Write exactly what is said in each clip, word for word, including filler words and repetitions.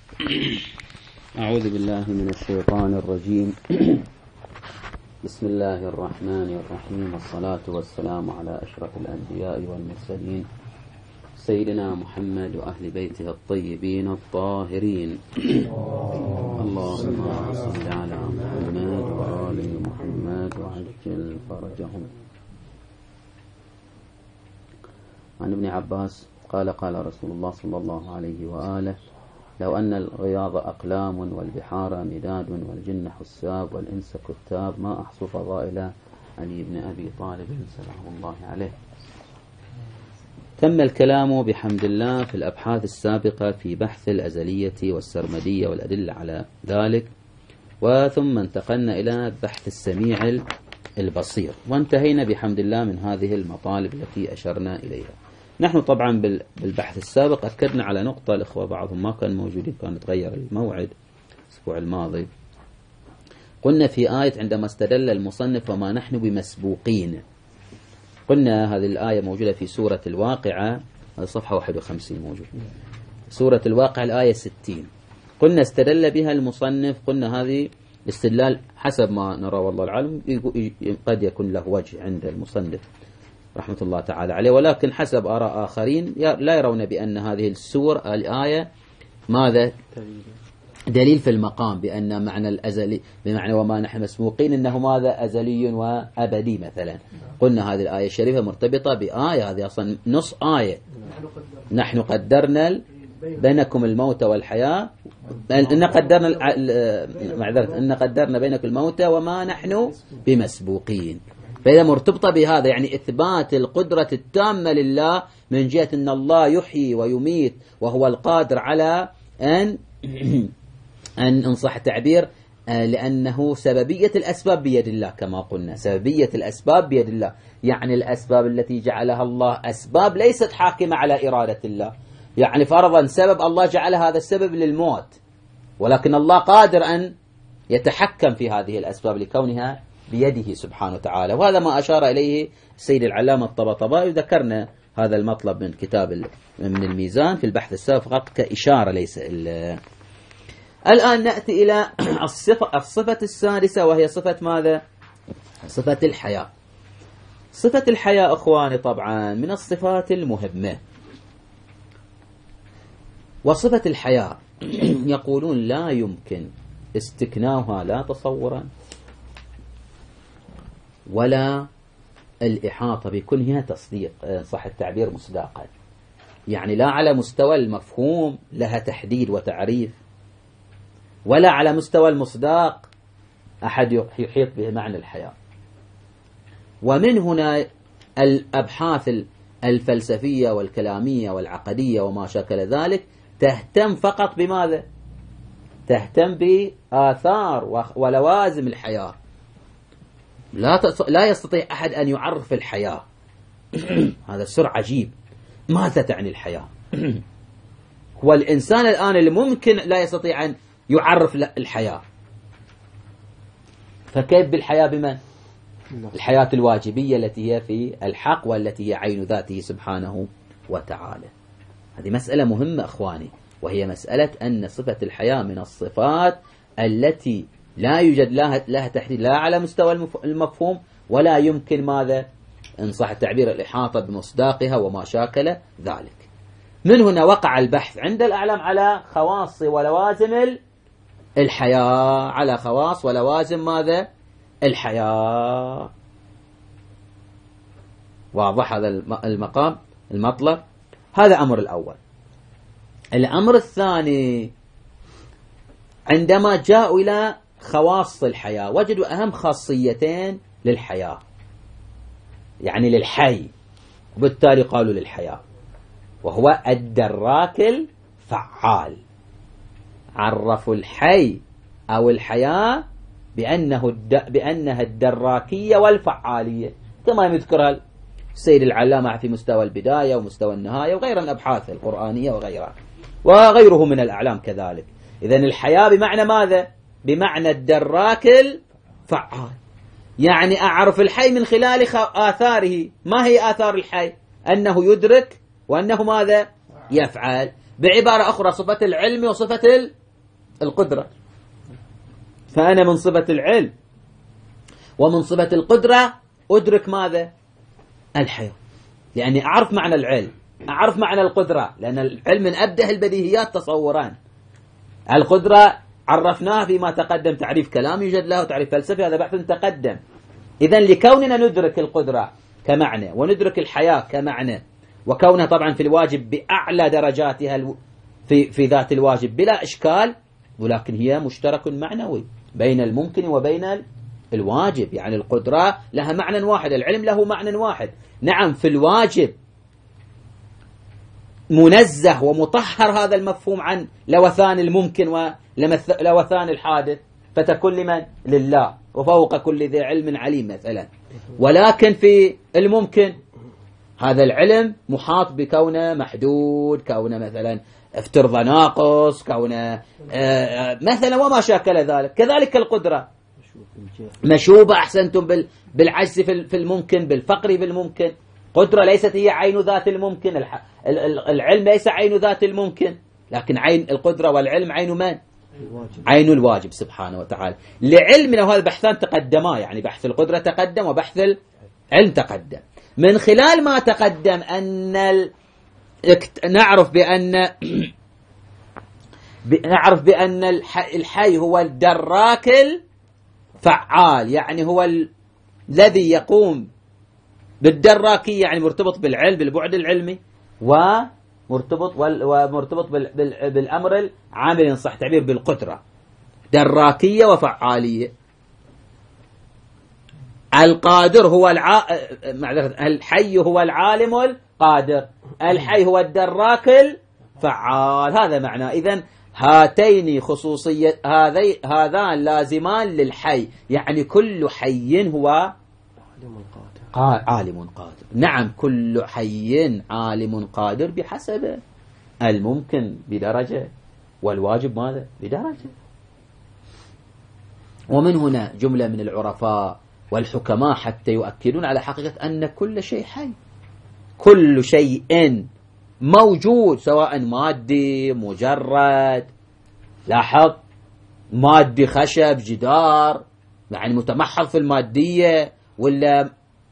أعوذ بالله من الشيطان الرجيم. بسم الله الرحمن الرحيم، والصلاة والسلام على أشرف الأنبياء والمرسلين سيدنا محمد وأهل بيته الطيبين الطاهرين. اللهم صل على محمد وآل محمد وعجل فرجهم. عن ابن عباس قال قال رسول الله صلى الله عليه وآله: لو أن الرياض أقلام والبحار مداد والجن حساب والإنس كتاب ما أحصوا فضائل علي بن أبي طالب سلام الله عليه. تم الكلام بحمد الله في الأبحاث السابقة في بحث الأزلية والسرمدية والأدلة على ذلك، وثم انتقلنا إلى بحث السميع البصير، وانتهينا بحمد الله من هذه المطالب التي أشرنا إليها. نحن طبعا بالبحث السابق أكدنا على نقطة، الإخوة بعضهم ما كان موجودين، كان تغير الموعد الأسبوع الماضي. قلنا في آية عندما استدل المصنف وما نحن بمسبوقين، قلنا هذه الآية موجودة في سورة الواقعة، صفحة واحد وخمسين موجود، سورة الواقعة الآية ستين. قلنا استدل بها المصنف، قلنا هذه استدلال حسب ما نرى والله العالم قد يكون له وجه عند المصنف رحمة الله تعالى عليه، ولكن حسب آراء آخرين لا يرون بأن هذه السورة الآية ماذا دليل في المقام، بأن معنى الأزلي بمعنى وما نحن مسبوقين إنه ماذا أزلي وأبدي مثلا. قلنا هذه الآية الشريفة مرتبطة بآية، هذه أصلا نص آية: نحن قدرنا بينكم الموت والحياة، إن قدرنا معذرة إن قدرنا بينكم الموت وما نحن بمسبوقين. فإذا مرتبطة بهذا يعني إثبات القدرة التامة لله من جهة أن الله يحيي ويميت وهو القادر على أن أن إن صح التعبير لأنه سببية الأسباب بيد الله، كما قلنا سببية الأسباب بيد الله، يعني الأسباب التي جعلها الله أسباب ليست حاكمة على إرادة الله. يعني فرضا سبب الله جعل هذا السبب للموت، ولكن الله قادر أن يتحكم في هذه الأسباب لكونها بيده سبحانه وتعالى. وهذا ما أشار إليه السيد العلامة الطباطبائي، ذكرنا هذا المطلب من كتاب من الميزان في البحث السابق فقط كإشارة ليس. الآن نأتي إلى الصفة, الصفة السادسة، وهي صفة ماذا؟ صفة الحياة. صفة الحياة أخواني طبعا من الصفات المهمة، وصفة الحياة يقولون لا يمكن استكناؤها لا تصورا ولا الإحاطة بكونها تصديق صح التعبير مصداقا، يعني لا على مستوى المفهوم لها تحديد وتعريف، ولا على مستوى المصداق أحد يحيط به معنى الحياة. ومن هنا الأبحاث الفلسفية والكلامية والعقدية وما شاكل ذلك تهتم فقط بماذا؟ تهتم بآثار ولوازم الحياة. لا لا يستطيع أحد أن يعرف الحياة. هذا سر عجيب. ماذا تعني الحياة؟ هو الإنسان الآن اللي ممكن لا يستطيع أن يعرف الحياة، فكيف بالحياة بمن؟ الحياة الواجبية التي هي في الحق والتي هي عين ذاته سبحانه وتعالى. هذه مسألة مهمة أخواني، وهي مسألة أن صفة الحياة من الصفات التي لا يوجد لها, لها تحديد لا على مستوى المفهوم، ولا يمكن ماذا إن صح التعبير الإحاطة بمصداقها وما شاكل ذلك. من هنا وقع البحث عند الأعلام على خواص ولوازم الحياة، على خواص ولوازم ماذا؟ الحياة. واضح هذا المقام المطلب؟ هذا أمر الأول. الأمر الثاني، عندما جاءوا إلى خواص الحياة وجدوا أهم خاصيتين للحياة، يعني للحي، وبالتالي قالوا للحياة، وهو الدراك الفعال. عرفوا الحي أو الحياة بأنه الد... بأنها الدراكية والفعالية، كما يذكرها السيد العلامة في مستوى البداية ومستوى النهاية وغير الأبحاث القرآنية وغيرها وغيره من الأعلام كذلك. إذن الحياة بمعنى ماذا؟ بمعنى الدراك الفعال، يعني أعرف الحي من خلال آثاره. ما هي آثار الحي؟ أنه يدرك وأنه ماذا؟ يفعل. بعبارة أخرى صفة العلم وصفة القدرة. فأنا من صفة العلم ومن صفة القدرة أدرك ماذا؟ الحياة، يعني أعرف معنى العلم، أعرف معنى القدرة، لأن العلم من أبدأ البديهيات تصوران. القدرة عرفناها فيما تقدم، تعريف كلام يوجد له، تعريف فلسفي، هذا بحث تقدم. إذن لكوننا ندرك القدرة كمعنى وندرك الحياة كمعنى، وكونها طبعا في الواجب بأعلى درجاتها في في ذات الواجب بلا إشكال، ولكن هي مشترك معنوي بين الممكن وبين الواجب. يعني القدرة لها معنى واحد، العلم له معنى واحد. نعم في الواجب منزه ومطهر هذا المفهوم عن لوثان الممكن ولوثان الحادث، فتكون لمن؟ لله، وفوق كل ذي علم عليم مثلا. ولكن في الممكن هذا العلم محاط بكونه محدود، كونه مثلا افترض ناقص، كونه مثلا وما شاكل ذلك. كذلك القدرة مشوبة أحسنتم بالعجز في الممكن، بالفقر في الممكن. قدرة ليست هي عين ذات الممكن، العلم ليس عين ذات الممكن، لكن عين القدرة والعلم عين من؟ عين الواجب سبحانه وتعالى. لعلمنا وهذا البحثان تقدما، يعني بحث القدرة تقدم وبحث العلم تقدم. من خلال ما تقدم أن ال... نعرف بأن نعرف بأن الحي هو الدراك الفعال، يعني هو ال... الذي يقوم بالدراكية، يعني مرتبط بالعلم بالبعد العلمي، ومرتبط وال... ومرتبط بال... بال... بالأمر العامل إن صح تعبير بالقدرة، دراكية وفعالية. القادر هو الع... معذرة الحي هو العالم القادر، الحي هو الدراك الفعال، هذا معناه. إذن هاتين خصوصية هذي هذان لازمان للحي، يعني كل حي هو عالم قادر. نعم كل حي عالم قادر بحسب الممكن بدرجة والواجب ماذا؟ بدرجة. ومن هنا جملة من العرفاء والحكماء حتى يؤكدون على حقيقة أن كل شيء حي، كل شيء موجود، سواء مادي مجرد، لاحظ مادي خشب جدار يعني متمحض في المادية، ولا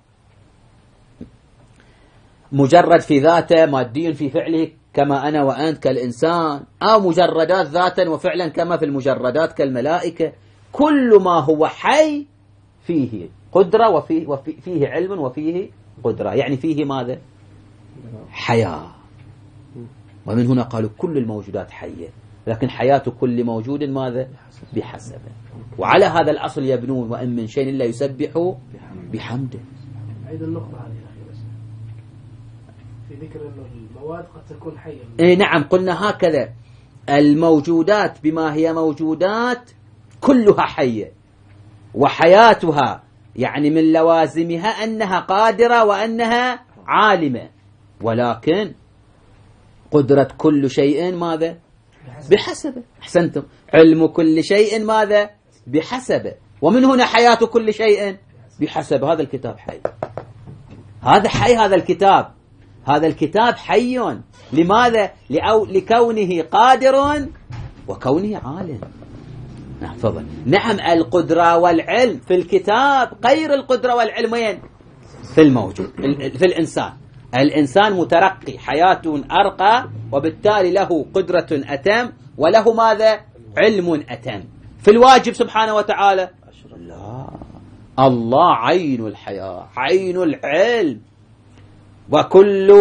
مجرد في ذاته مادي في فعله كما أنا وأنت كالإنسان، أو مجردات ذاتا وفعلا كما في المجردات كالملائكة. كل ما هو حي فيه قدرة وفيه, وفيه علم وفيه قدرة، يعني فيه ماذا؟ حياة. ومن هنا قالوا كل الموجودات حية، لكن حياة كل موجود ماذا؟ بحسبه. وعلى هذا الأصل يبنون، وإن من شيء إلا يسبح بحمده. أيضا النقطة هذه بس في ذكر أن المواد قد تكون حية. إيه نعم قلنا هكذا، الموجودات بما هي موجودات كلها حية، وحياتها يعني من لوازمها أنها قادرة وأنها عالمة، ولكن قدرة كل شيء ماذا؟ بحسبه. أحسنتم. علم كل شيء ماذا؟ بحسبه. ومن هنا حياة كل شيء بحسب. هذا الكتاب حي، هذا حي، هذا الكتاب هذا الكتاب حي. لماذا؟ لأو لكونه قادر وكونه عالم. نعم تفضل. نعم القدرة والعلم في الكتاب غير القدرة والعلم وين؟ في الموجود في الإنسان. الإنسان مترقي، حياة أرقى، وبالتالي له قدرة أتم وله ماذا؟ علم أتم. في الواجب سبحانه وتعالى لا، الله عين الحياة عين العلم، وكل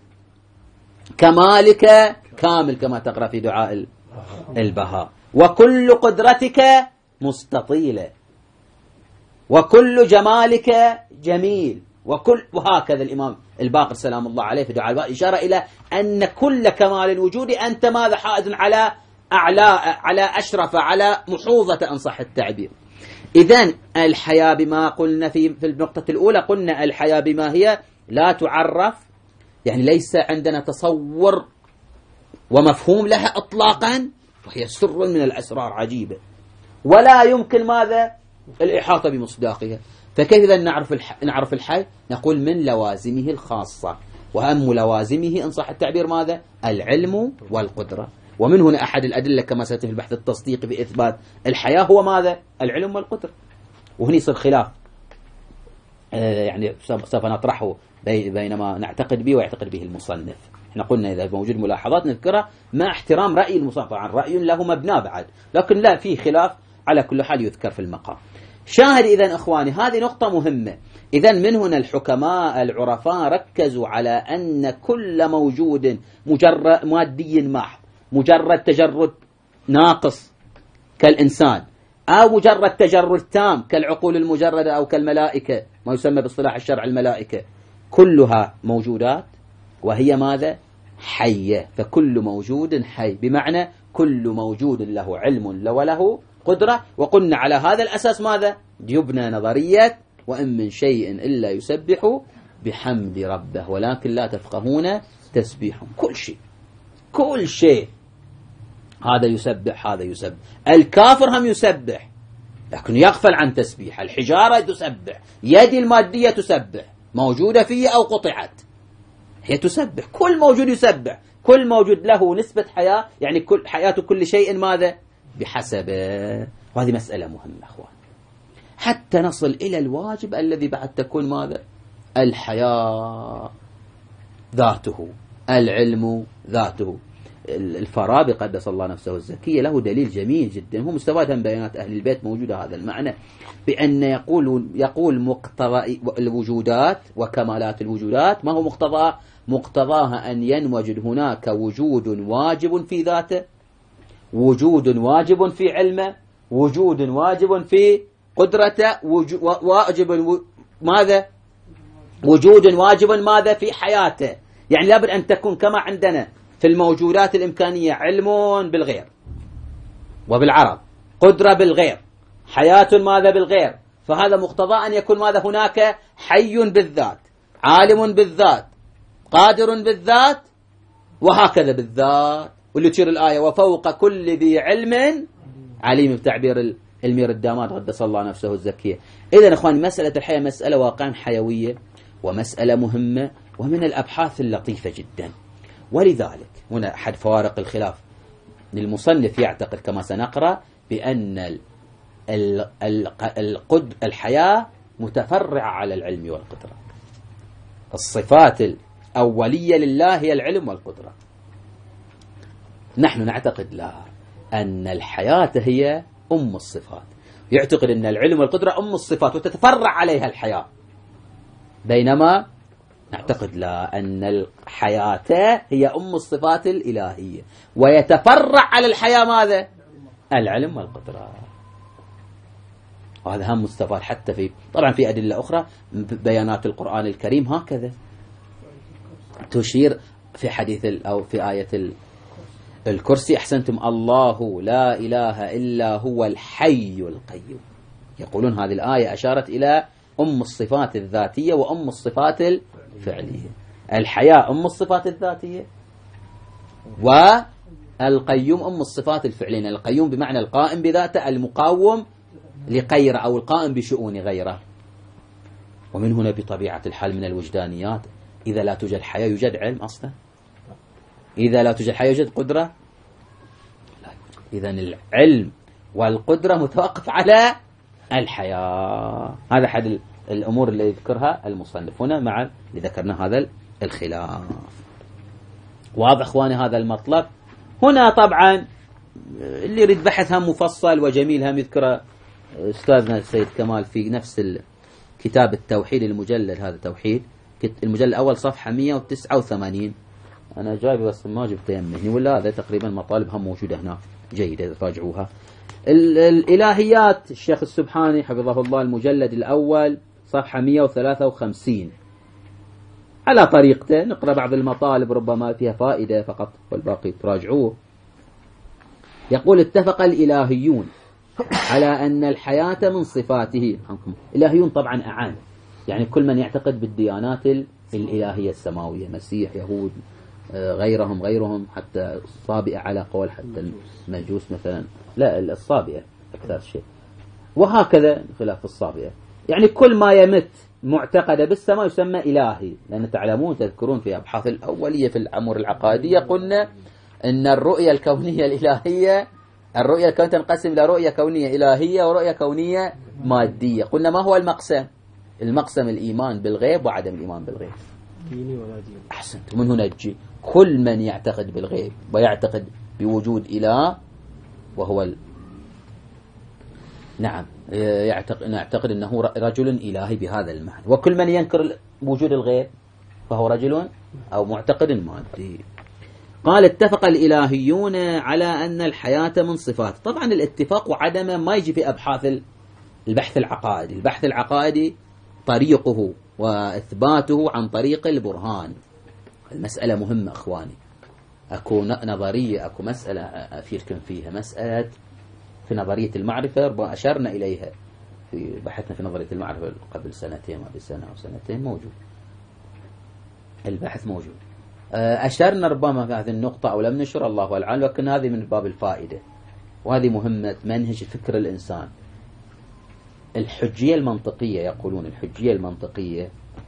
كمالك كامل كما تقرأ في دعاء البهاء، وكل قدرتك مستطيلة، وكل جمالك جميل، وكل وهكذا. الإمام الباقر سلام الله عليه في دعاء البهاء إشارة إلى أن كل كمال الوجود أنت ماذا؟ حائز على أعلى، على أشرف، على محوظة إن صح التعبير. إذن الحياة بما قلنا في في النقطة الأولى، قلنا الحياة بما هي لا تعرف، يعني ليس عندنا تصور ومفهوم لها إطلاقا، وهي سر من الأسرار عجيبة، ولا يمكن ماذا؟ الإحاطة بمصداقها. فكيف إذا نعرف الحي؟ نعرف الحي نقول من لوازمه الخاصة، وأهم لوازمه إن صح التعبير ماذا؟ العلم والقدرة. ومن هنا أحد الأدلة كما سيأتي في البحث التصديقي بإثبات الحياة هو ماذا؟ العلم والقدرة. وهنا يصير خلاف آه يعني سوف نطرحه بينما نعتقد به ويعتقد به المصنف. احنا قلنا إذا موجود ملاحظات نذكرها مع احترام رأي المصنف، طبعا رأي له مبنى بعد، لكن لا في خلاف على كل حال يذكر في المقام. شاهد إذن أخواني هذه نقطة مهمة. إذن من هنا الحكماء العرفاء ركزوا على أن كل موجود مجرد مادي محض، مجرد تجرد ناقص كالإنسان، أو مجرد تجرد تام كالعقول المجردة أو كالملائكة، ما يسمى باصطلاح الشرع الملائكة، كلها موجودات وهي ماذا؟ حية. فكل موجود حي، بمعنى كل موجود له علم وله قدرة. وقلنا على هذا الأساس ماذا؟ يبنى نظرية وإن من شيء إلا يسبح بحمد ربه ولكن لا تفقهون تسبيحهم. كل شيء كل شيء هذا يسبح هذا يسبح. الكافر هم يسبح لكن يغفل عن تسبيح. الحجارة تسبح، يدي المادية تسبح، موجودة فيه أو قطعت هي تسبح. كل موجود يسبح، كل موجود له نسبة حياة، يعني كل حياة كل شيء ماذا؟ بحسبه. وهذه مسألة مهمة أخوان حتى نصل إلى الواجب الذي بعد تكون ماذا؟ الحياة ذاته، العلم ذاته. الفارابي قدس الله نفسه الزكية له دليل جميل جدا، هو مستفاد من بيانات أهل البيت موجودة هذا المعنى، بأن يقول يقول مقتضى الوجودات وكمالات الوجودات ما هو مقتضى؟ مقتضاها أن ينوجد هناك وجود واجب في ذاته، وجود واجب في علمه، وجود واجب في قدرته، واجب ماذا؟ وجود واجب ماذا؟ في حياته. يعني لابد أن تكون كما عندنا في الموجودات الإمكانية علم بالغير وبالعرض، قدرة بالغير، حياة ماذا؟ بالغير. فهذا مقتضى أن يكون ماذا؟ هناك حي بالذات، عالم بالذات، قادر بالذات، وهكذا بالذات. واللي تشير الآية وفوق كل ذي علم عليم بتعبير المير الدامات قدس الله نفسه الزكية. إذن أخوان مسألة الحياة مسألة واقعا حيوية ومسألة مهمة ومن الأبحاث اللطيفة جدا. ولذلك هنا أحد فوارق الخلاف، المصنف يعتقد كما سنقرأ بأن ال ال ال الحياة متفرعة على العلم والقدرة. الصفات الأولية لله هي العلم والقدرة. نحن نعتقد لا، أن الحياة هي أم الصفات. يعتقد أن العلم والقدرة أم الصفات وتتفرع عليها الحياة، بينما نعتقد لا، أن الحياة هي أم الصفات الإلهية ويتفرع على الحياة ماذا؟ العلم والقدرة. وهذا هم مستفاد حتى في طبعا في أدلة أخرى بيانات القرآن الكريم هكذا تشير في حديث أو في آية الكرسي أحسنتم الله لا إله إلا هو الحي القيوم. يقولون هذه الآية أشارت إلى أم الصفات الذاتية وأم الصفات الفعلية. الحياة أم الصفات الذاتية والقيوم أم الصفات الفعلية. القيوم بمعنى القائم بذاته، المقاوم لغيره أو القائم بشؤون غيره. ومن هنا بطبيعة الحال من الوجدانيات، إذا لا توجد حياة يوجد علم أصلا؟ إذا لا توجد حياة يوجد قدرة؟ إذن العلم والقدرة متوقف على الحياة. هذا أحد الأمور اللي يذكرها المصنف هنا مع اللي ذكرنا هذا الخلاف. واضح أخواني هذا المطلب. هنا طبعا اللي يريد بحث هم مفصل وجميل هم يذكره أستاذنا السيد كمال في نفس كتاب التوحيد المجلد، هذا توحيد المجلد الأول صفحة مئة وتسعة وثمانين. أنا جايب بس ما جبت يمني ولا هذا تقريبا مطالب هم موجودة هناك جيدة تراجعوها. الإلهيات الشيخ السبحاني حفظه الله المجلد الأول صفحة مئة وثلاثة وخمسين على طريقته. نقرأ بعض المطالب ربما فيها فائدة فقط والباقي تراجعوه. يقول اتفق الإلهيون على أن الحياة من صفاته. الإلهيون طبعا أعان، يعني كل من يعتقد بالديانات الإلهية السماوية، مسيح، يهود، غيرهم غيرهم حتى الصابئة على قول حتى المجوس مثلا، لا الصابئة أكثر شيء، وهكذا خلاف الصابئة. يعني كل ما يمت معتقدة بالسماء يسمى إلهي، لأن تعلمون تذكرون في أبحاث الأولية في الأمور العقائدية قلنا أن الرؤية الكونية الإلهية، الرؤية الكونية تنقسم إلى رؤية كونية إلهية ورؤية كونية مادية. قلنا ما هو المقسم؟ المقسم الإيمان بالغيب وعدم الإيمان بالغيب. ديني ولا دين. أحسنت. ومن هنا تجي كل من يعتقد بالغيب ويعتقد بوجود إله وهو ال... نعم يعتقد نعتقد أنه رجل إلهي بهذا المعنى، وكل من ينكر وجود الغيب فهو رجل أو معتقد مادي. قال اتفق الإلهيون على أن الحياة من صفات. طبعا الاتفاق وعدمه ما يجي في أبحاث البحث العقائدي. البحث العقائدي طريقه وإثباته عن طريق البرهان. المسألة مهمة أخواني، أكو نظرية، أكو مسألة أفيركم فيها، مسألة في نظرية المعرفة أشرنا إليها في بحثنا في نظرية المعرفة قبل سنتين ما بسنة أو سنتين، موجود البحث موجود. أشرنا ربما في هذه النقطة أو لم نشر، الله أعلم، لكن هذه من باب الفائدة، وهذه مهمة منهج فكر الإنسان. الحجية المنطقية، يقولون الحجية المنطقية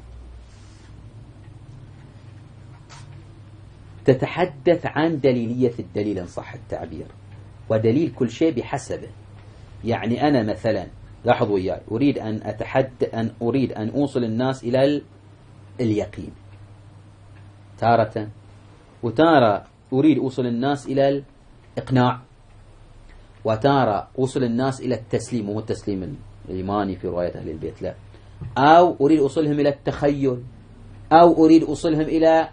تتحدث عن دليلية الدليل إن صح التعبير، ودليل كل شيء بحسبه. يعني أنا مثلا لاحظوا وياي، أريد أن أتحدث أن أريد أن أوصل الناس إلى اليقين تارة، وتارة أريد أوصل الناس إلى الإقناع، وتارة أوصل الناس إلى التسليم، وهو التسليم الإيماني في رواية أهل البيت، لا، أو أريد أوصلهم إلى التخيل، أو أريد أوصلهم إلى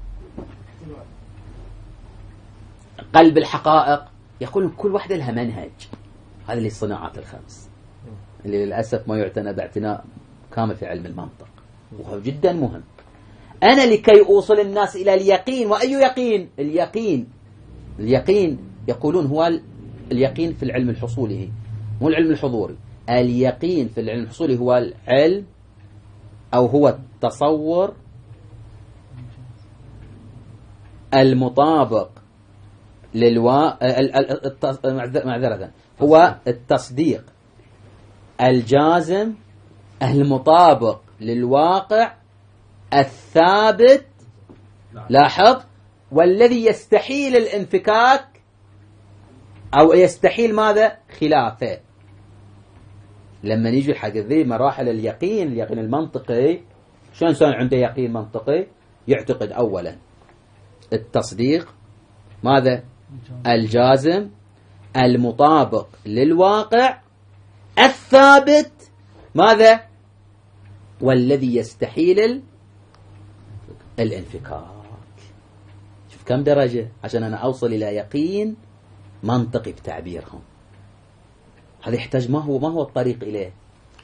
قلب الحقائق. يقول كل واحدة لها منهج. هذه اللي الصناعات الخمس اللي للأسف ما يعتنى باعتناء كامل في علم المنطق، وهو جدا مهم. أنا لكي أوصل الناس إلى اليقين، وأي يقين؟ اليقين اليقين يقولون هو اليقين في العلم الحصولي، مو العلم الحضوري. اليقين في العلم الحصولي هو العلم أو هو التصور المطابق للوا معذرة هو التصديق الجازم المطابق للواقع الثابت، لاحظ، والذي يستحيل الانفكاك أو يستحيل ماذا؟ خلافه. لما نيجي حق ذي مراحل اليقين، اليقين المنطقي، شو إنسان عنده يقين منطقي؟ يعتقد أولا التصديق ماذا؟ الجازم المطابق للواقع الثابت ماذا؟ والذي يستحيل الانفكاك. شوف كم درجة عشان أنا أوصل إلى يقين منطقي بتعبيرهم. هذا يحتاج ما هو ما هو الطريق إليه؟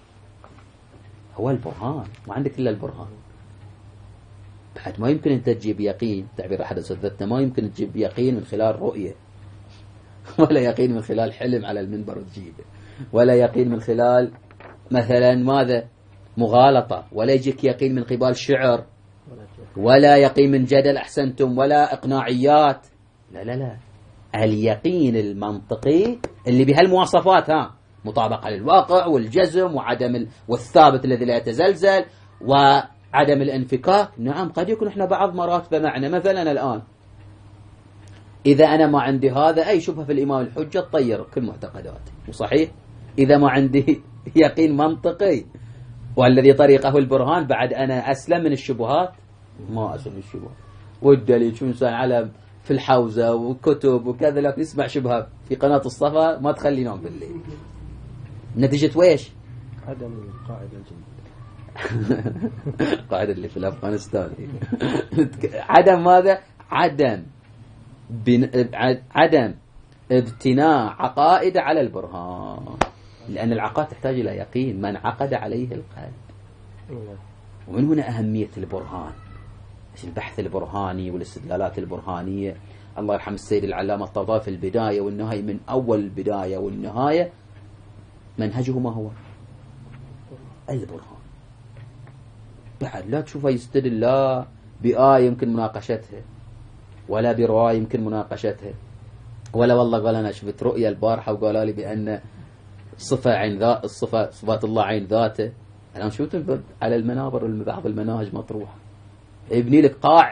هو البرهان. ما عندك إلا البرهان. بعد ما يمكن أنت تجيب يقين، تعبير أحد أساتذتنا، ما يمكن تجيب يقين من خلال رؤية، ولا يقين من خلال حلم على المنبر وتجيبه، ولا يقين من خلال مثلا ماذا؟ مغالطة، ولا يجيك يقين من قبال شعر، ولا يقين من جدل أحسنتم، ولا إقناعيات. لا لا لا، اليقين المنطقي اللي بهالمواصفات، ها، مطابقة للواقع والجزم وعدم ال... والثابت الذي لا يتزلزل وعدم الانفكاك. نعم قد يكون احنا بعض مرات بمعنى مثلا الآن إذا أنا ما عندي هذا أي شبهة في الإمام الحجة تطير كل معتقداتي، وصحيح إذا ما عندي يقين منطقي والذي طريقه البرهان بعد أنا أسلم من الشبهات، ما أسلم من الشبهات. والدليل شو إنسان على في الحوزة وكتب وكذا، لكن يسمع شبهة في قناة الصفا ما تخلي نوم بالليل. نتيجة ويش؟ عدم القاعدة الجديدة. قاعدة اللي في أفغانستان. عدم ماذا؟ عدم بن... عدم ابتناء عقائد على البرهان، لأن العقائد تحتاج إلى يقين من عقد عليه القلب. ومن هنا أهمية البرهان، البحث البرهاني والاستدلالات البرهانية. الله يرحم السيد العلامة الطباطبائي في البداية والنهاية، من أول البداية والنهاية منهجه ما هو؟ البرهان. بعد لا تشوفه يستدل لا بآية يمكن مناقشتها، ولا برواية يمكن مناقشتها، ولا والله قال أنا شفت رؤية البارحة وقالوا لي بأن صفة عين ذات، الصفة صفات الله عين ذاته. الآن شو تبقى على المنابر بعض المناهج مطروحة، يبني لك قاع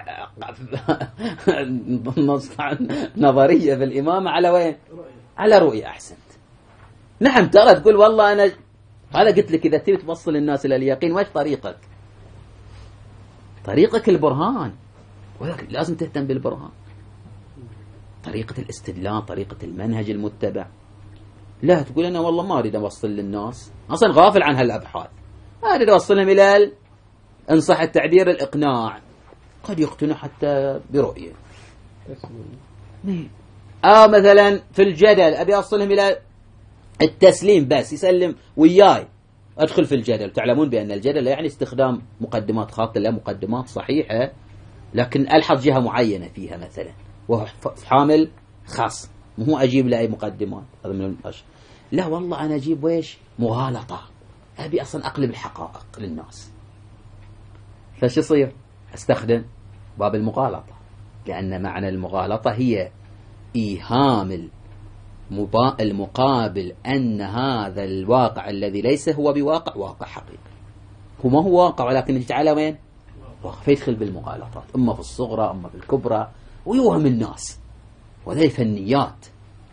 نظرية بالإمامة على وين؟ على رؤية. أحسنت. نعم ترى تقول والله أنا أنا قلت لك إذا تبي توصل الناس إلى اليقين وش طريقك؟ طريقك البرهان، ولكن لازم تهتم بالبرهان، طريقة الاستدلال، طريقة المنهج المتبع. لا تقول أنا والله ما أريد أوصل للناس، أصلا غافل عن هالأبحاث، أريد أوصلهم إلى إن صح التعبير الإقناع، قد يقتنع حتى برؤية. أو مثلا في الجدل أبي أوصلهم إلى التسليم بس، يسلم وياي أدخل في الجدل. تعلمون بأن الجدل لا يعني استخدام مقدمات خاطئة، لا، مقدمات صحيحة، لكن ألحظ جهة معينة فيها مثلا وهو حامل خاص، مو أجيب له أي مقدمات. هذا من الأشياء. لا والله أنا أجيب ويش مغالطة، أبي أصلا أقلب الحقائق للناس، فش يصير؟ أستخدم باب المغالطة، لأن معنى المغالطة هي إيهام المقابل أن هذا الواقع الذي ليس هو بواقع واقع حقيقي، هو ما هو واقع ولكن يجعله وين؟ واقع. فيدخل بالمغالطات إما في الصغرى إما في الكبرى ويوهم الناس، وذي فنيات.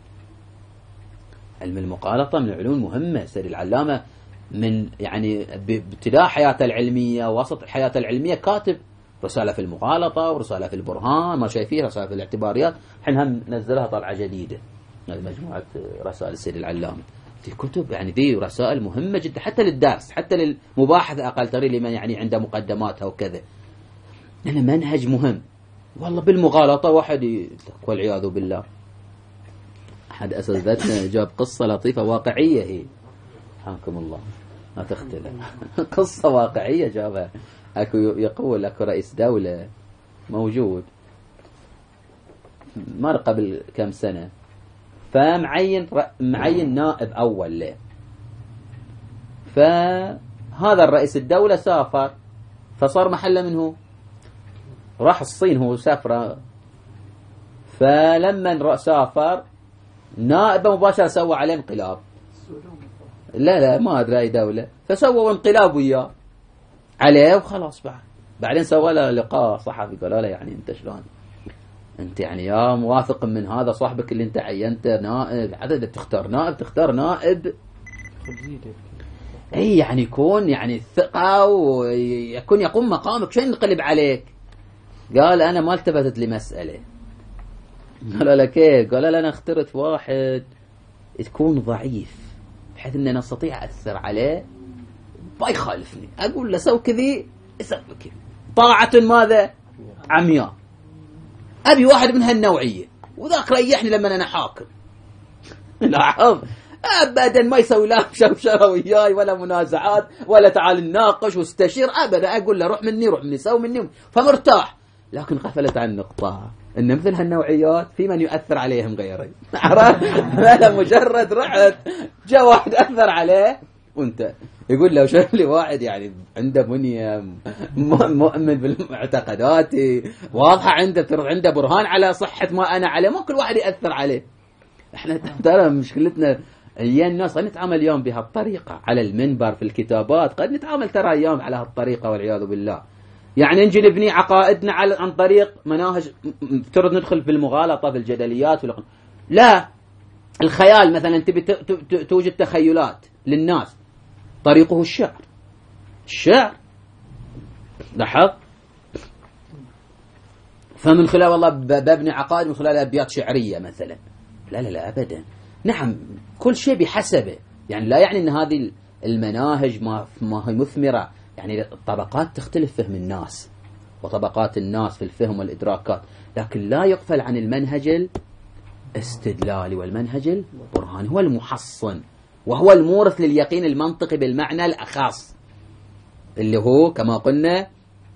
علم المغالطة من العلوم مهمة. سيد العلامة من يعني بابتداء حياته العلمية وسط حياته العلمية كاتب رسالة في المغالطة ورسالة في البرهان، ما شايفيه، رسالة في الاعتباريات، الحين هم نزلها طلعة جديدة، هذه مجموعة رسائل السيد العلامة، في كتب يعني ذي رسائل مهمة جدا حتى للدرس، حتى للمباحثة أقل تقرير لمن يعني عنده مقدماتها وكذا، لأن منهج مهم. والله بالمغالطة واحد والعياذ بالله. أحد أساتذتنا جاب قصة لطيفة واقعية، هي حاكم الله ما تختلف قصة واقعية جابها. أكو يقول أكو رئيس دولة موجود مر قبل كم سنة، فمعين معين نائب أول له، فهذا الرئيس الدولة سافر فصار محله منه، راح الصين هو سافر، فلما سافر نائبه مباشرة سوى عليه انقلاب. لا لا ما أدري أي دولة، فسووا انقلاب وياه عليه وخلاص. بعد بعدين سوى له لقاء صحفي، قالوا له يعني أنت شلون أنت يعني يا موافق من هذا صاحبك اللي أنت عينته نائب، عدد تختار نائب تختار نائب أي يعني يكون يعني الثقة ويكون يقوم مقامك، شو ينقلب عليك؟ قال أنا ما التفتت لمسألة. قال له كيف؟ قال له أنا اخترت واحد تكون ضعيف بحيث أن نستطيع أثر عليه ما يخالفني، أقول له سو كذي يسوي كذي، طاعة ماذا؟ عمياء. أبي واحد من هالنوعية، وذاك ريحني لما أنا حاكم. لاحظ أبدا ما يسوي لا شوشرة وياي ولا منازعات ولا تعال نناقش واستشير أبدا، أقول له روح مني روح مني سو مني، فمرتاح. لكن غفلت عن نقطة إن مثل هالنوعيات في من يؤثر عليهم غيري. عرفت؟ فأنا مجرد رحت جاء واحد أثر عليه وأنت يقول له شوف لي واحد يعني عنده بنية مؤمن بالمعتقدات واضحة، عنده عنده برهان على صحة ما أنا عليه، مو كل واحد يأثر عليه. احنا ترى مشكلتنا ايام الناس قد نتعامل اليوم بهالطريقة على المنبر في الكتابات، قد نتعامل ترى ايام على هالطريقة والعياذ بالله. يعني نجي نبني عقائدنا على عن طريق مناهج افترض ندخل في المغالطة في الجدليات في الق... لا الخيال مثلا تبي توجد تخيلات للناس، طريقه الشعر. الشعر لاحظ، فمن خلال والله ببني عقائد من خلال أبيات شعرية مثلا. لا لا لا أبدا. نعم كل شيء بحسبه، يعني لا يعني أن هذه المناهج ما ما هي مثمرة، يعني الطبقات تختلف فهم الناس وطبقات الناس في الفهم والإدراكات، لكن لا يغفل عن المنهج الاستدلالي والمنهج البرهاني، هو المحصن وهو المورث لليقين المنطقي بالمعنى الأخص، اللي هو كما قلنا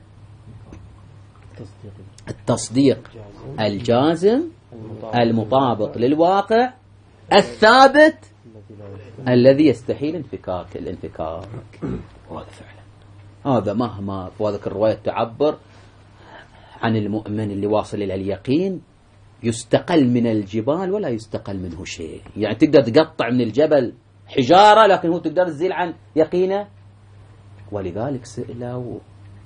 التصديق الجازم المطابق للواقع الثابت الذي يستحيل انفكاك الانفكاك. وهذا فعلا هذا مهما وذلك الرواية تعبر عن المؤمن اللي واصل إلى اليقين، يستقل من الجبال ولا يستقل منه شيء. يعني تقدر تقطع من الجبل حجارة لكن هو تقدر تزيل عن يقينه ولذلك سئلوا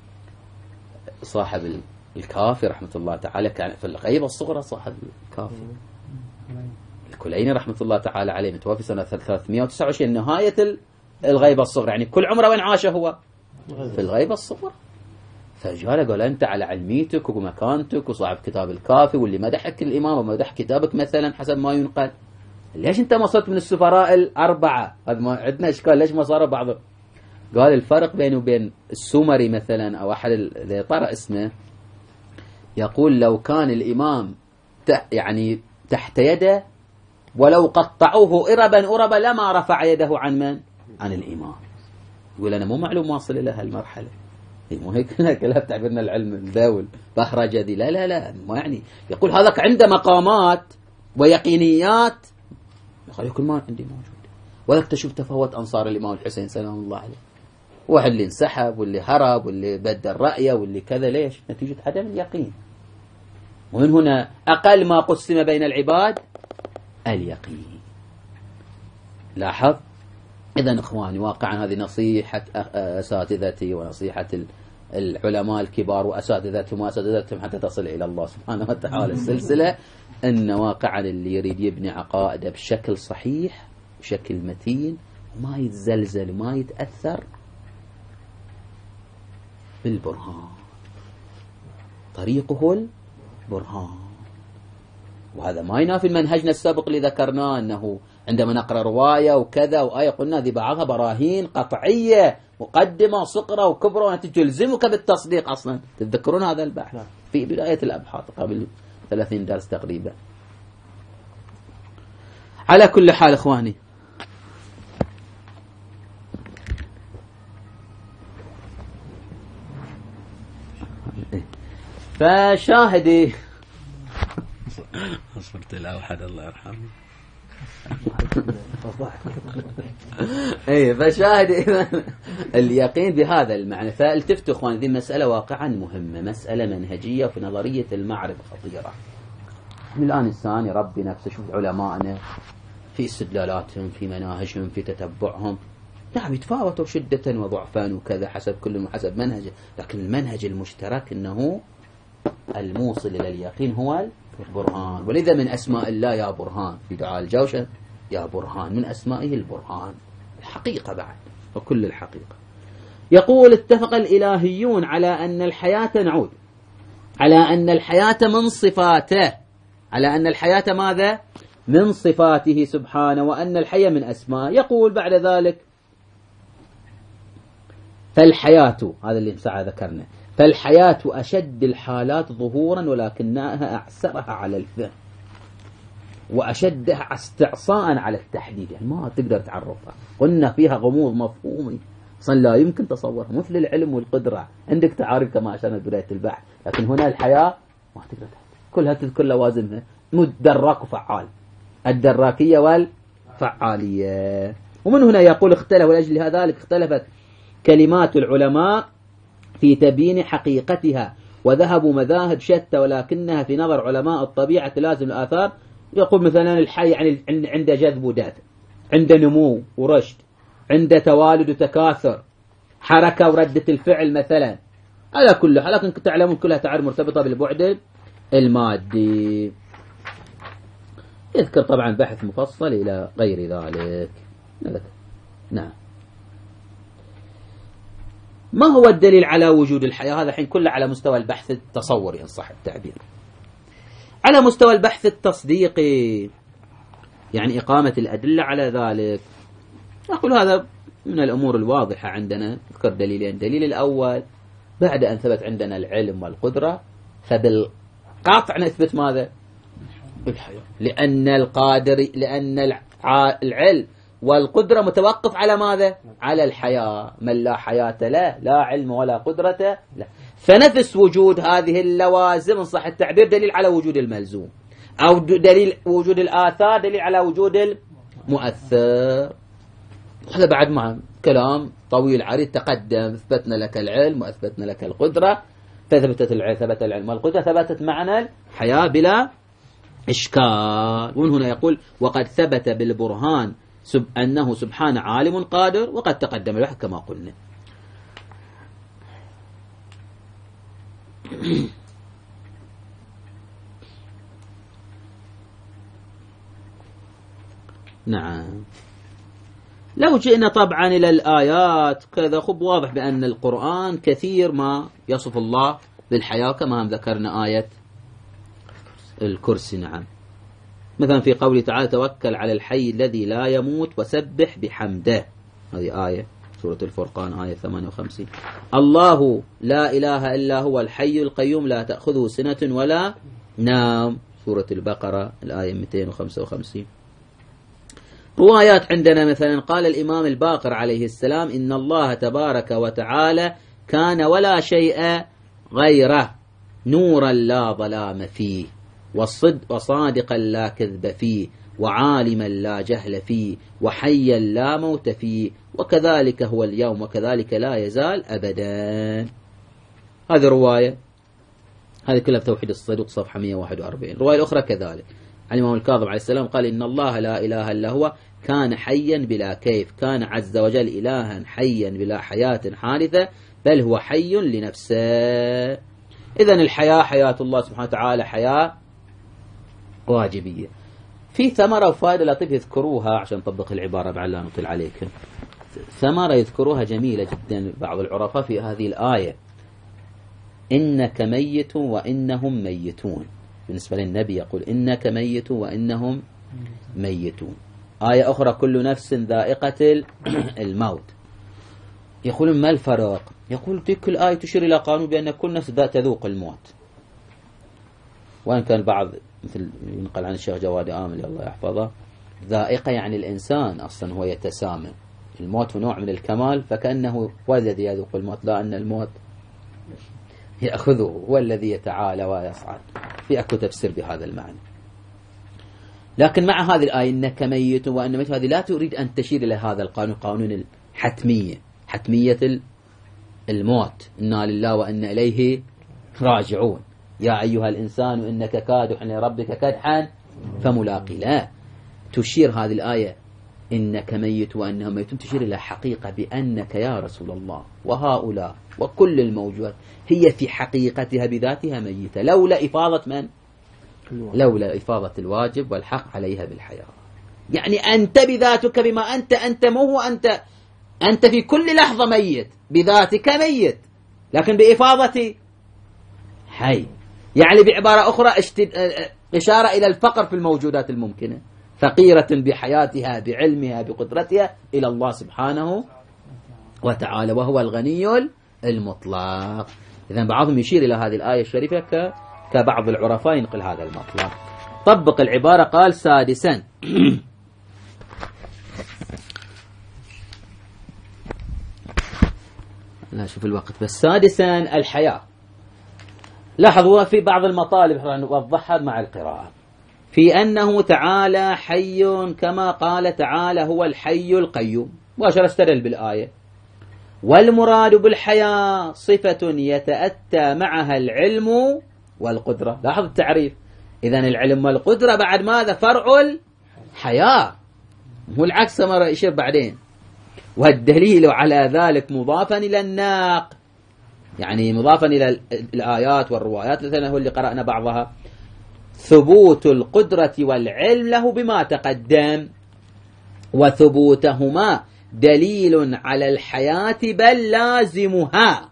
صاحب الكافي رحمة الله تعالى، كان في الغيبة الصغرى صاحب الكافي الكليني رحمة الله تعالى عليه، متوفي سنة ثلاثمئة وتسعة وعشرين، نهاية الغيبة الصغرى، يعني كل عمره وين عاش هو؟ في الغيبة الصغرى. فجاء قال أنت على علميتك ومكانتك وصاحب كتاب الكافي واللي مدحك الإمام ومدح كتابك مثلا حسب ما ينقل، ليش أنت ما صرت من السفراء الأربعة؟ هذا ما عندنا إشكال، ليش ما صار بعض؟ قال الفرق بينه وبين السومري مثلا أو أحد اللي طرأ اسمه، يقول لو كان الإمام يعني تحت يده ولو قطعوه إربا أربا لما رفع يده عن من؟ عن الإمام. يقول أنا مو معلوم واصل إلى هالمرحلة، مو هيك كلها بتعبيرنا العلم الداول بحر جدي، لا لا لا ما يعني. يقول هذاك عنده مقامات ويقينيات، يقول ما عندي موجود. وذاك تشوف تفاوت أنصار الإمام الحسين سلام الله عليه، واحد اللي انسحب واللي هرب واللي بدل رأيه واللي كذا، ليش؟ نتيجة عدم اليقين. ومن هنا أقل ما قسم بين العباد اليقين. لاحظ. إذن إخواني واقعا هذه نصيحة أساتذتي ونصيحة العلماء الكبار وأساتذتهم وأساتذتهم حتى تصل إلى الله سبحانه وتعالى السلسلة، أن واقعا اللي يريد يبني عقائده بشكل صحيح بشكل متين وما يتزلزل وما يتأثر بالبرهان، طريقه البرهان. وهذا ما ينافي منهجنا السابق اللي ذكرناه، أنه عندما نقرأ رواية وكذا وآية قلنا ذي بعضها براهين قطعية مقدمة صقرة وكبرى وتجلزمك بالتصديق. أصلا تتذكرون هذا البحث في بداية الأبحاث قبل ثلاثين درس تقريبا. على كل حال إخواني، فشاهدي صرت الأوحد الله يرحمه اي فشاهد اليقين بهذا المعنى. فالتفتوا اخوان، ذي مسألة واقعا مهمة، مسألة منهجية في نظرية المعرفة خطيرة. من الآن إنسان يربي نفسه، شوف علماءنا في استدلالاتهم في مناهجهم في تتبعهم، نعم يتفاوتوا شدة وضعفا وكذا حسب كل حسب منهجه، لكن المنهج المشترك أنه الموصل إلى اليقين هو البرهان. ولذا من أسماء الله يا برهان، في دعاء الجوشن يا برهان، من أسمائه البرهان، الحقيقة بعد وكل الحقيقة. يقول اتفق الإلهيون على أن الحياة نعود، على أن الحياة من صفاته، على أن الحياة ماذا؟ من صفاته سبحانه، وأن الحياة من أسماء. يقول بعد ذلك فالحياة، هذا اللي مساعة ذكرنا، فالحياة أشد الحالات ظهورا ولكنها أعسرها على الفهم وأشدها استعصاء على التحديد، يعني ما تقدر تعرفها، قلنا فيها غموض مفهومي أصلا لا يمكن تصورها، مثل العلم والقدرة عندك تعارف كما أشرنا بداية البحث، لكن هنا الحياة ما تقدر تعرف، كلها تذكر لوازمها، مدرك وفعال، الدراكية والفعالية. ومن هنا يقول اختلف، ولأجل ذلك اختلفت كلمات العلماء في تبيين حقيقتها وذهبوا مذاهب شتى، ولكنها في نظر علماء الطبيعة تلازم الآثار. يقول مثلا الحي يعني عنده جذب ودافع، عنده نمو ورشد، عنده توالد وتكاثر، حركة وردة الفعل مثلا، على كل حال لكن تعلمون كلها تعرف مرتبطة بالبعد المادي. يذكر طبعا بحث مفصل إلى غير ذلك. نعم. ما هو الدليل على وجود الحياة؟ هذا الحين كله على مستوى البحث التصوري إن صح التعبير. على مستوى البحث التصديقي، يعني إقامة الأدلة على ذلك، أقول هذا من الأمور الواضحة عندنا. أذكر دليلين. دليل الأول، بعد أن ثبت عندنا العلم والقدرة فبالقاطع نثبت ماذا؟ الحياة، لأن القادر لأن العلم والقدرة متوقف على ماذا؟ على الحياة. من لا حياة له لا علم ولا قدرة لا. فنفس وجود هذه اللوازم صح التعبير دليل على وجود الملزوم، أو دليل وجود الآثار دليل على وجود المؤثر. هذا بعد مع كلام طويل عريض تقدم. اثبتنا لك العلم وأثبتنا لك القدرة، فثبتت العلم ثبت العلم والقدرة، ثبتت معنى الحياة بلا إشكال. ومن هنا يقول وقد ثبت بالبرهان سب أنه سبحانه عالم قادر، وقد تقدم الوحي كما قلنا. نعم. لو جئنا طبعا إلى الآيات كذا خب واضح بأن القرآن كثير ما يصف الله بالحياة كما هم ذكرنا آية الكرسي. نعم. مثلا في قوله تعالى توكل على الحي الذي لا يموت وسبح بحمده، هذه آية سورة الفرقان آية ثمانية وخمسين. الله لا إله إلا هو الحي القيوم لا تأخذه سنة ولا نام، سورة البقرة الآية مئتين وخمسة وخمسين. روايات عندنا مثلا قال الإمام الباقر عليه السلام إن الله تبارك وتعالى كان ولا شيء غيره، نورا لا ظلام فيه، والصدق وصادقا لا كذب فيه، وعالما لا جهل فيه، وحيا لا موت فيه، وكذلك هو اليوم وكذلك لا يزال أبدا. هذه رواية، هذه كلها في توحيد الصدق صفحة مئة وواحد وأربعين. الرواية الأخرى كذلك عن الإمام الكاظم عليه السلام قال إن الله لا إله إلا هو كان حيا بلا كيف، كان عز وجل إلها حيا بلا حياة حادثة، بل هو حي لنفسه. إذن الحياة حياة الله سبحانه وتعالى حياة واجبية. في ثمرة وفائدة لطيفة يذكروها عشان نطبق العبارة بعد لا نطيل عليكم. ثمرة يذكروها جميلة جدا بعض العرفاء في هذه الآية، إنك ميت وإنهم ميتون. بالنسبة للنبي يقول إنك ميت وإنهم ميتون. آية أخرى كل نفس ذائقة الموت. يقولون ما الفرق؟ يقول تلك الآية تشير إلى قانون بأن كل نفس تذوق الموت، وإن كان بعض مثل ينقل عن الشيخ جواد آمل الله يحفظه ذائقة يعني الإنسان أصلا هو يتسامى، الموت نوع من الكمال، فكأنه هو الذي يذوق الموت، لا أن الموت يأخذه هو الذي يتعالى ويصعد. في أكو تفسير بهذا المعنى. لكن مع هذه الآية إنك ميت وأن ميت، هذه لا تريد أن تشير إلى هذا القانون، قانون الحتمية، حتمية الموت، إنا لله وإنا إليه راجعون، يا أيها الإنسان إنك كادح لربك كدحا فملاقي. لا، تشير هذه الآية إنك ميت وأنهم ميتون تشير إلى حقيقة بأنك يا رسول الله وهؤلاء وكل الموجودات هي في حقيقتها بذاتها ميتة، لولا إفاضة من؟ لولا إفاضة الواجب والحق عليها بالحياة. يعني أنت بذاتك بما أنت أنت مو هو أنت، أنت في كل لحظة ميت بذاتك ميت، لكن بإفاضة حي. يعني بعبارة أخرى إشارة إلى الفقر في الموجودات الممكنة، فقيرة بحياتها بعلمها بقدرتها إلى الله سبحانه وتعالى، وهو الغني المطلق. إذن بعضهم يشير إلى هذه الآية الشريفة كبعض العرفاء ينقل هذا المطلق. طبق العبارة قال سادسا لا شوف الوقت بس. سادسا الحياة. لاحظوا في بعض المطالب نوضحها مع القراءة، في أنه تعالى حي كما قال تعالى هو الحي القيوم، وأشار استدل بالآية. والمراد بالحياة صفة يتأتى معها العلم والقدرة. لاحظ التعريف، إذن العلم والقدرة بعد ماذا؟ فرع الحياة، هو العكس ما يشير بعدين. والدليل على ذلك مضافا إلى الناق، يعني مضافا إلى الآيات والروايات، مثلا هو اللي قرأنا بعضها، ثبوت القدرة والعلم له بما تقدم، وثبوتهما دليل على الحياة بل لازمها.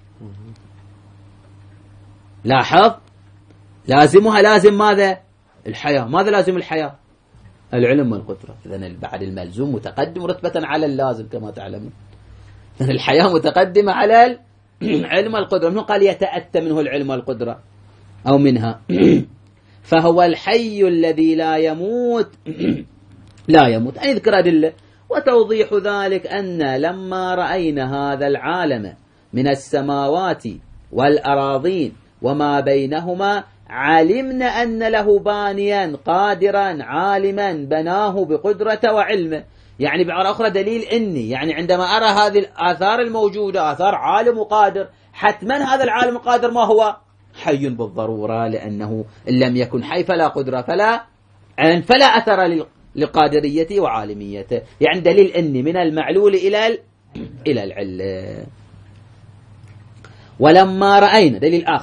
لاحظ، لازمها لازم ماذا؟ الحياة. ماذا لازم الحياة؟ العلم والقدرة. إذن بعد الملزوم متقدم رتبة على اللازم كما تعلمون. إذن الحياة متقدمة على العلم والقدرة. منه قال يتأتى منه العلم والقدرة أو منها. فهو الحي الذي لا يموت لا يموت. أن يذكر أدلة وتوضيح ذلك أن لما رأينا هذا العالم من السماوات والأراضين وما بينهما علمنا أن له بانيا قادرا عالما بناه بقدرة وعلمه. يعني بعبارة أخرى دليل إني، يعني عندما أرى هذه الآثار الموجودة آثار عالم وقادر، حتما هذا العالم القادر ما هو؟ حي بالضرورة، لأنه إن لم يكن حي فلا قدرة فلا علم فلا أثر لقادريته وعالميته. يعني دليل إني من المعلول إلى إلى العلة. ولما رأينا، دليل آخر،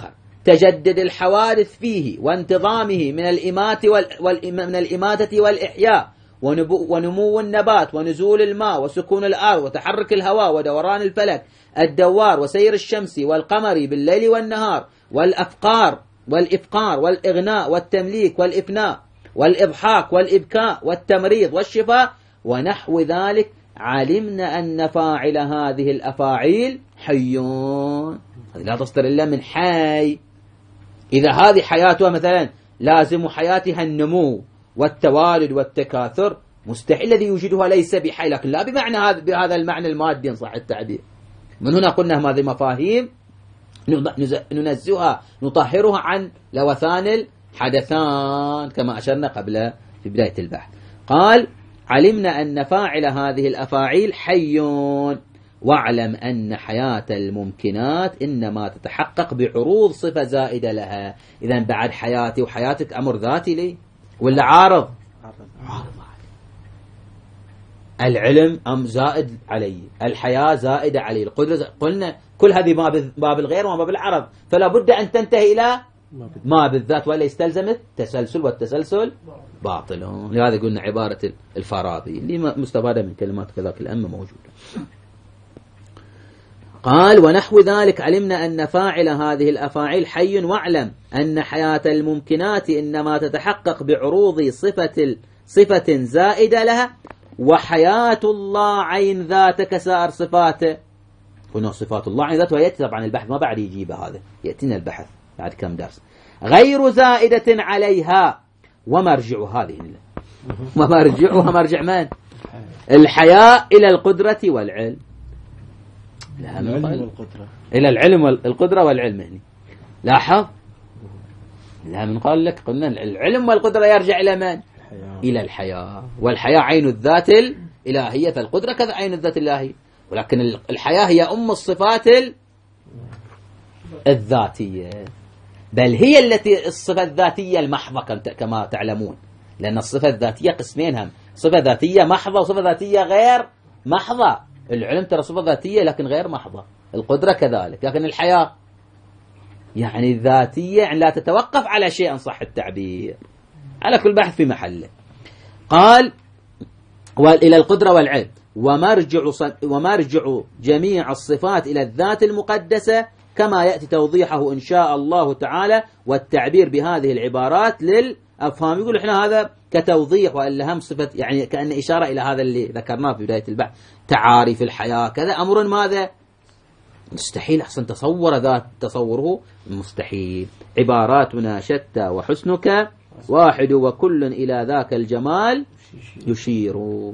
تجدد الحوادث فيه وانتظامه من الإمات من الإماتة والإحياء ونمو النبات ونزول الماء وسكون الأرض وتحرك الهواء ودوران الفلك الدوار وسير الشمس والقمر بالليل والنهار والأفقار والإفقار والإغناء والتمليك والإفناء والإضحاك والإبكاء والتمريض والشفاء ونحو ذلك، علمنا أن فاعل هذه الأفاعيل حيون. لا تصدر إلا من حي. إذا هذه حياتها مثلا لازم حياتها النمو والتوالد والتكاثر، مستحيل الذي يوجدها ليس بحي، لكن لا بمعنى هذا بهذا المعنى المادي إن صح التعبير. من هنا قلنا هذه مفاهيم ننزهها نطهرها عن لوثان الحدثان كما أشرنا قبل في بداية البحث. قال: علمنا أن فاعل هذه الأفاعيل حيون، واعلم أن حياة الممكنات إنما تتحقق بعروض صفة زائدة لها. إذن بعد حياتي وحياتك أمر ذاتي لي ولا عارض؟ عارض. العلم أم زائد علي، الحياة زائدة علي، القدرة. قلنا كل هذه ما باب الغير وما باب العرض، فلا بد أن تنتهي إلى ما بالذات، ولا يستلزم التسلسل، والتسلسل باطل. لهذا قلنا عبارة الفارابي اللي مستفادة من كلمات كذاك الأمة موجودة. قال: ونحو ذلك علمنا أن فاعل هذه الأفاعيل حي، واعلم أن حياة الممكنات إنما تتحقق بعروض صفة صفة زائدة لها، وحياة الله عين ذات كسائر صفاته. هنا صفات الله عين ذاته، ويأتي طبعا البحث ما بعد يجيب هذا، يأتينا البحث بعد كم درس. غير زائدة عليها، ومرجع هذه ومرجعها مرجع من؟ الحياة إلى القدرة والعلم. العلم والقدرة إلى العلم والقدرة والعلم. هنا لاحظ، لا من قال لك قلنا العلم والقدرة يرجع إلى من؟ الحياة. إلى الحياة، والحياة عين الذات الإلهية، فالقدرة كذا عين الذات الإلهية، ولكن الحياة هي أم الصفات الذاتية، بل هي التي الصفة الذاتية المحضة كما تعلمون، لأن الصفة الذاتية قسمين هم، صفة ذاتية محضة وصفة ذاتية غير محضة. العلم ترى صفة ذاتية لكن غير محضة، القدرة كذلك، لكن الحياة يعني ذاتية، يعني لا تتوقف على شيء إن صح التعبير. على كل بحث في محله. قال: وإلى القدرة والعلم، ومرجع ومرجع جميع الصفات إلى الذات المقدسة، كما يأتي توضيحه إن شاء الله تعالى، والتعبير بهذه العبارات للأفهام. يقول إحنا هذا كتوضيح، وإلا هم صفة يعني كأن إشارة إلى هذا اللي ذكرناه في بداية البحث، تعاريف الحياة كذا أمر ماذا؟ مستحيل أحسن تصور ذات تصوره مستحيل. عباراتنا شتى وحسنك واحد، وكل إلى ذاك الجمال يشير.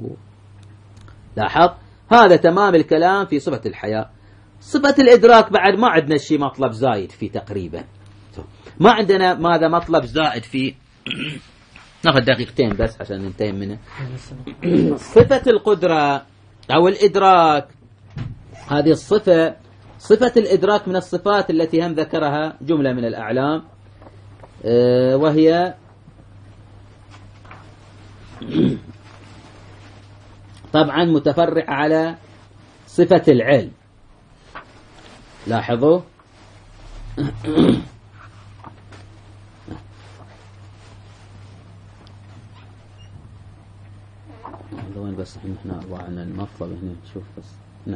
لاحظ، هذا تمام الكلام في صفة الحياة. صفة الإدراك بعد ما عندنا شيء مطلب زايد فيه تقريبا، ما عندنا ماذا مطلب زائد فيه. ناخذ دقيقتين بس عشان ننتهي منه. صفة القدرة أو الإدراك، هذه الصفة، صفة الإدراك من الصفات التي هم ذكرها جملة من الأعلام، وهي طبعا متفرع على صفة العلم. لاحظوا وين بس احنا ضعنا المطلب هنا نشوف بس. نعم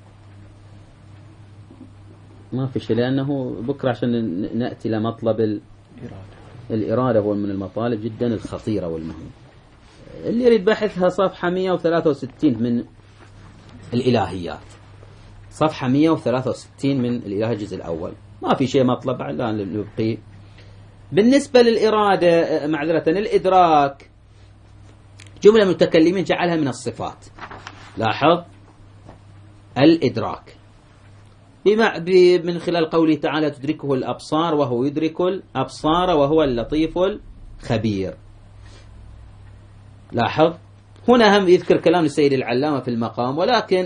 ما في شيء، لأنه بكرة عشان نأتي لمطلب الإرادة. الإرادة هو من المطالب جدا الخطيرة والمهمة، اللي يريد بحثها صفحة مئة وثلاثة وستين من الإلهيات، صفحة مئة وثلاثة وستين من الإله الجزء الأول. ما في شيء مطلب الآن نبقي. بالنسبة للإرادة معذرة الإدراك، جملة متكلمين جعلها من الصفات. لاحظ الإدراك من خلال قوله تعالى: تدركه الأبصار وهو يدرك الأبصار وهو اللطيف الخبير. لاحظ هنا هم يذكر كلام السيد العلامة في المقام، ولكن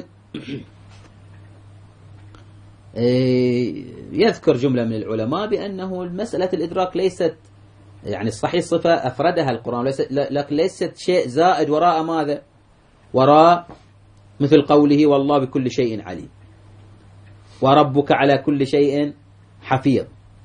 يذكر جملة من العلماء بأنه المسألة الإدراك ليست يعني الصحيح صفة أفردها القرآن، لكن ليست شيء زائد وراء ماذا؟ وراء مثل قوله: والله بكل شيء عليم، وربك على كل شيء حفيظ.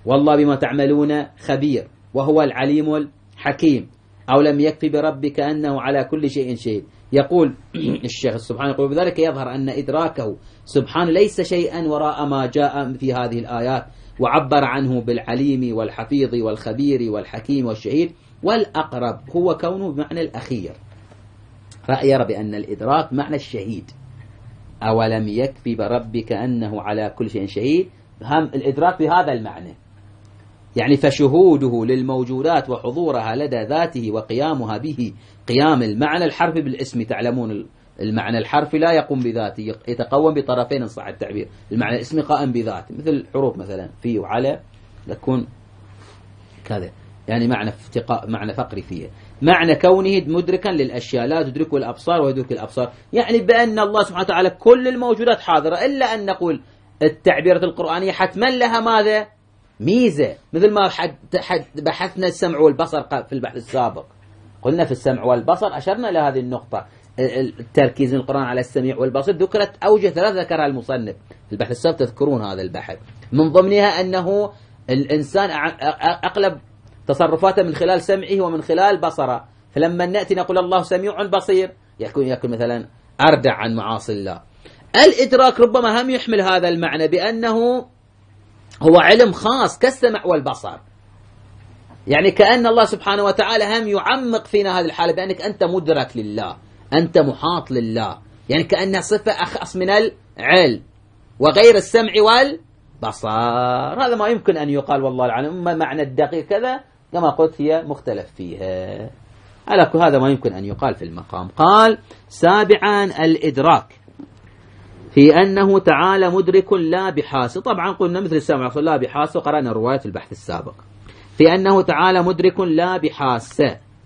والله بما تعملون خبير وهو العليم الحكيم، أو لم يكفي بربك أنه على كل شيء شهيد. يقول الشيخ سبحانه يقول بذلك يظهر أن إدراكه سبحانه ليس شيئا وراء ما جاء في هذه الآيات، وعبر عنه بالعليم والحفيظ والخبير والحكيم والشهيد، والأقرب هو كونه بمعنى الأخير. فيرى بأن الإدراك معنى الشهيد، أولم يكفي بربك أنه على كل شيء شهيد، هم الإدراك بهذا المعنى، يعني فشهوده للموجودات وحضورها لدى ذاته وقيامها به قيام المعنى الحرفي بالاسم. تعلمون المعنى الحرفي لا يقوم بذاته، يتقوم بطرفين إن صح التعبير. المعنى الاسمي قائم بذاته، مثل الحروف مثلا في وعلى تكون كذا، يعني معنى افتقاء، معنى فقري فيه. معنى كونه مدركا للأشياء لا تدركه الأبصار ويدرك الأبصار، يعني بأن الله سبحانه وتعالى كل الموجودات حاضرة، إلا أن نقول التعبيرات القرآنية حتما لها ماذا؟ ميزة، مثل ما بحثنا السمع والبصر في البحث السابق، قلنا في السمع والبصر أشرنا إلى هذه النقطة، التركيز القرآن على السميع والبصر ذكرت أوجه ثلاث ذكرها المصنف في البحث السابق، تذكرون هذا البحث، من ضمنها أنه الإنسان أقلب تصرفاته من خلال سمعه ومن خلال بصره، فلما نأتي نقول الله سميع بصير يكون يكون مثلا أردع عن معاصي الله. الإدراك ربما هم يحمل هذا المعنى بأنه هو علم خاص كالسمع والبصر، يعني كأن الله سبحانه وتعالى هم يعمق فينا هذه الحالة بأنك أنت مدرك لله، أنت محاط لله، يعني كأنها صفة أخص من العلم وغير السمع والبصر. هذا ما يمكن أن يقال والله العالم، أما معنى الدقيق كذا كما قلت هي مختلف فيها، على كل هذا ما يمكن أن يقال في المقام. قال سابعا الإدراك في أنه تعالى مدرك لا بحاس، طبعا قلنا مثل السمع والبصر لا بحاس، وقرأنا رواية البحث السابق. في أنه تعالى مدرك لا بحاس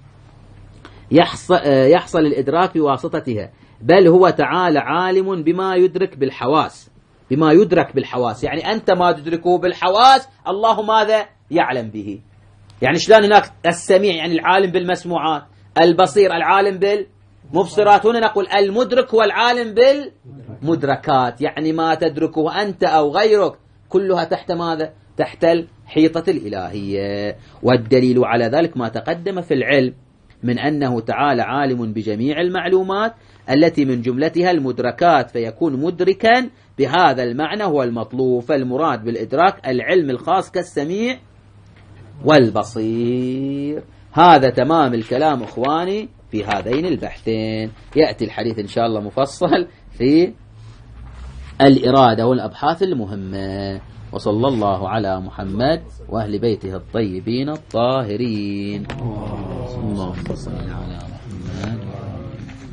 يحصل, يحصل الإدراك بواسطتها، بل هو تعالى عالم بما يدرك بالحواس، بما يدرك بالحواس، يعني أنت ما تدركه بالحواس الله ماذا يعلم به. يعني شلون هناك السميع يعني العالم بالمسموعات، البصير العالم بالمبصرات، هنا نقول المدرك هو العالم بالمدركات، يعني ما تدركه أنت أو غيرك كلها تحت ماذا؟ تحت الحيطة الإلهية. والدليل على ذلك ما تقدم في العلم من أنه تعالى عالم بجميع المعلومات التي من جملتها المدركات، فيكون مدركا بهذا المعنى هو المطلوب. فالمراد بالإدراك العلم الخاص كالسميع والبصير. هذا تمام الكلام إخواني في هذين البحثين. يأتي الحديث إن شاء الله مفصل في الإرادة والأبحاث المهمة. وصلى الله على محمد وأهل بيته الطيبين الطاهرين. اللهم صل على